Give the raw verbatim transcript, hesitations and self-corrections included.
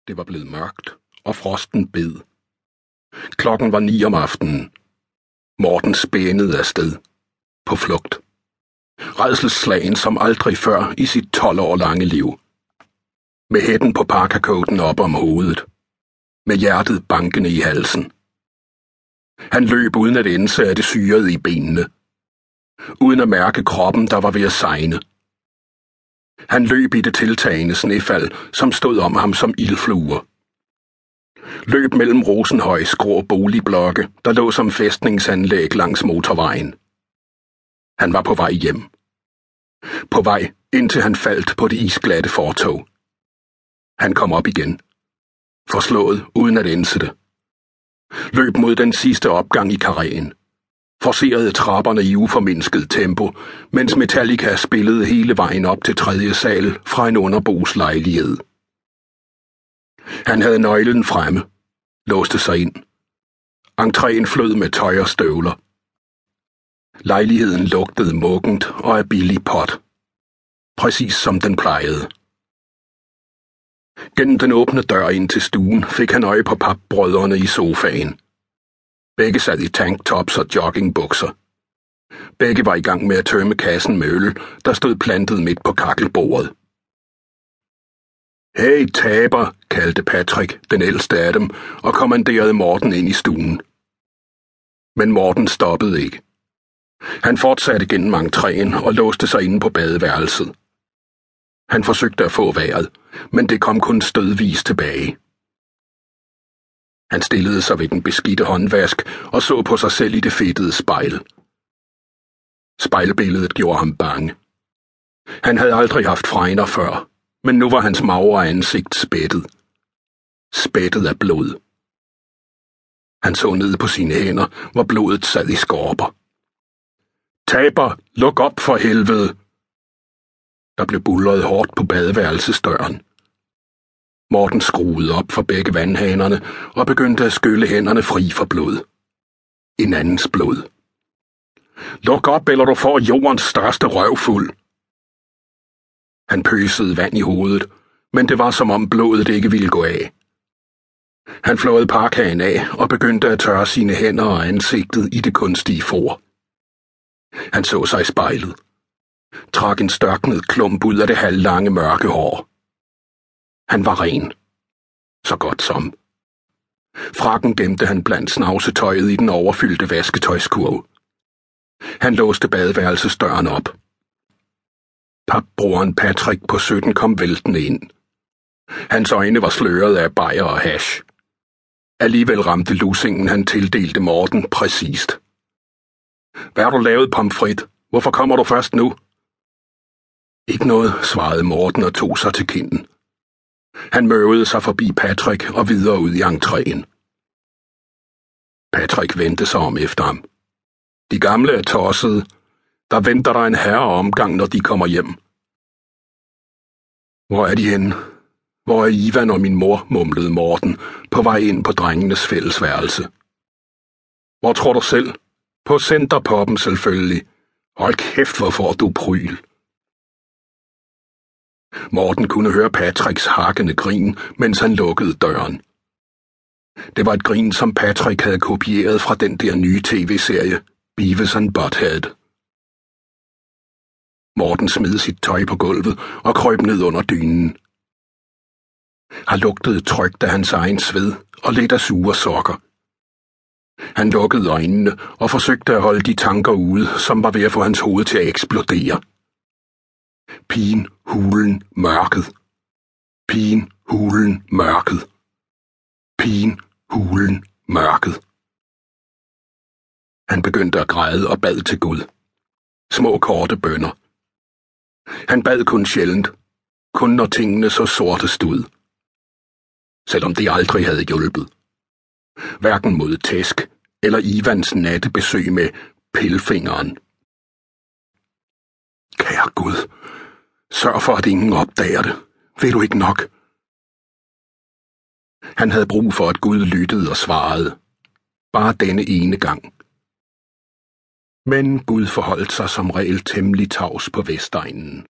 Det var blevet mørkt, og frosten bed. Klokken var ni om aftenen. Morten spænede afsted. På flugt. Rædselsslagen som aldrig før i sit tolv år lange liv. Med hætten på parkakoten op om hovedet. Med hjertet bankende i halsen. Han løb uden at indse, at det syrede i benene. Uden at mærke kroppen, der var ved at segne. Han løb i det tiltagende snefald, som stod om ham som ildfluer. Løb mellem Rosenhøjs grå boligblokke, der lå som fæstningsanlæg langs motorvejen. Han var på vej hjem. På vej, indtil han faldt på det isglatte fortov. Han kom op igen. Forslået, uden at indse det. Løb mod den sidste opgang i karréen. Forcerede trapperne i uformindsket tempo, mens Metallica spillede hele vejen op til tredje sal fra en underbos lejlighed. Han havde nøglen fremme, låste sig ind. Entréen flød med tøj og støvler. Lejligheden lugtede muggent og af billig pot. Præcis som den plejede. Gennem den åbne dør ind til stuen fik han øje på papbrødrene i sofaen. Begge sad i tanktops og joggingbukser. Begge var i gang med at tømme kassen med øl, der stod plantet midt på kakkelbordet. Hey, taber, kaldte Patrick, den ældste af dem, og kommanderede Morten ind i stuen. Men Morten stoppede ikke. Han fortsatte gennem entréen og låste sig inde på badeværelset. Han forsøgte at få vejret, men det kom kun stødvis tilbage. Han stillede sig ved den beskidte håndvask og så på sig selv i det fedtede spejl. Spejlbilledet gjorde ham bange. Han havde aldrig haft fregner før, men nu var hans magre ansigt spættet. Spættet af blod. Han så ned på sine hænder, hvor blodet sad i skorper. Taber, luk op for helvede! Der blev buldret hårdt på badeværelsesdøren. Morten skruede op for begge vandhanerne og begyndte at skylle hænderne fri for blod. En andens blod. Luk op, eller du får jordens største røvfuld. Han pøsede vand i hovedet, men det var som om blodet ikke ville gå af. Han flåede parkaen af og begyndte at tørre sine hænder og ansigtet i det kunstige for. Han så sig i spejlet. Trak en størknet klump ud af det halvlange mørke hår. Han var ren. Så godt som. Frakken gemte han blandt snavsetøjet i den overfyldte vasketøjskurv. Han låste badeværelsesdøren op. Papbroren Patrick på sytten kom væltende ind. Hans øjne var sløret af bajer og hash. Alligevel ramte lussingen, han tildelte Morten, præcist. Hvad har du lavet, pomfrit? Hvorfor kommer du først nu? Ikke noget, svarede Morten og tog sig til kinden. Han møvede sig forbi Patrick og videre ud i entréen. Patrick vendte sig om efter ham. De gamle er tossede. Der venter der en herreomgang, når de kommer hjem. Hvor er de henne? Hvor er Ivan og min mor, mumlede Morten, på vej ind på drengenes fællesværelse. Hvor tror du selv? På Centerpoppen selvfølgelig. Hold kæft, hvor får du pryl. Morten kunne høre Patricks hakkende grin, mens han lukkede døren. Det var et grin, som Patrick havde kopieret fra den der nye tv-serie, Beavis and Butthead. Morten smed sit tøj på gulvet og krøb ned under dynen. Han lugtede trygt af hans egen sved og lidt af sure sokker. Han lukkede øjnene og forsøgte at holde de tanker ude, som var ved at få hans hoved til at eksplodere. Pigen, hulen, mørket. Pigen, hulen, mørket. Pigen, hulen, mørket. Han begyndte at græde og bad til Gud. Små korte bønner. Han bad kun sjældent, kun når tingene så sortest ud. Selvom det aldrig havde hjulpet. Hverken mod tæsk eller Ivans nattebesøg med pilfingeren. Kære Gud, sørg for, at ingen opdager det. Ved du ikke nok? Han havde brug for, at Gud lyttede og svarede. Bare denne ene gang. Men Gud forholdt sig som regel temmelig tavs på Vestegnen.